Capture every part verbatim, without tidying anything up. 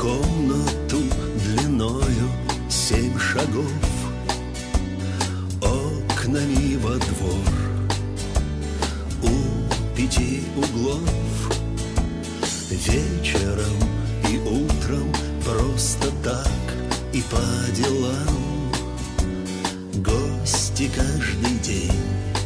комнату длиною семь шагов, окнами во двор, у пяти углов. Вечером и утром просто так и по делам гости каждый день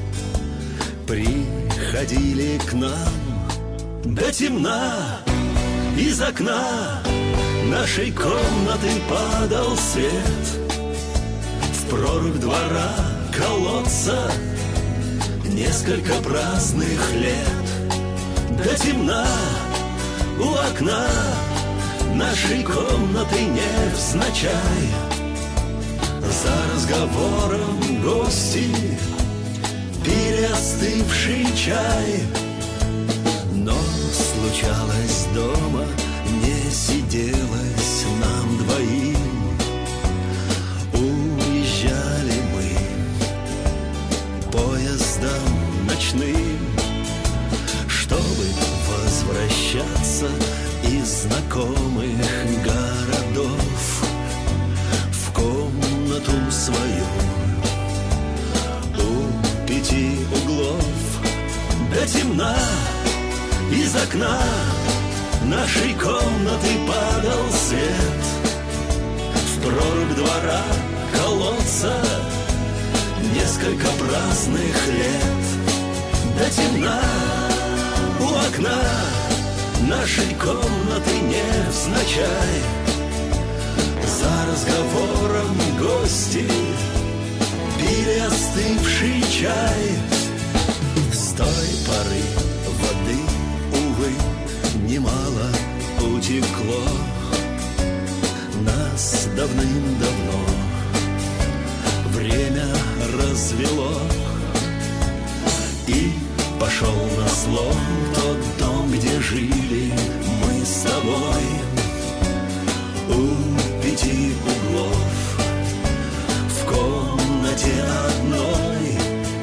приходили к нам. До темна из окна нашей комнаты падал свет. В прорубь двора колодца несколько праздных лет. До темна у окна нашей комнаты невзначай за разговором гости пили остывший чай. Но случалось дома, не сиделось нам двоим. Уезжали мы поездом ночным, чтобы возвращаться из знакомых городов в комнату свою у пяти углов. До темна из окна нашей комнаты падал свет. В прорубь двора колодца несколько праздных лет. До темна у окна нашей комнаты невзначай за разговором гости пили остывший чай. С той поры воды, увы, немало утекло. Нас давным-давно время развело, и пошел на слом тот дом, где жили мы с тобой у пяти углов в комнате одной.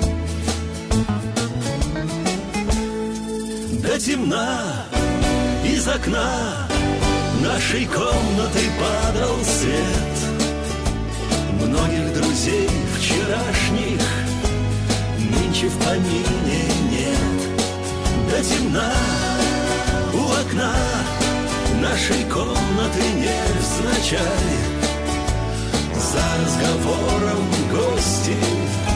До темна из окна нашей комнаты падал свет. Многих друзей вчерашних нынче в помине нет. До темна у окна нашей комнаты невзначай за разговором гости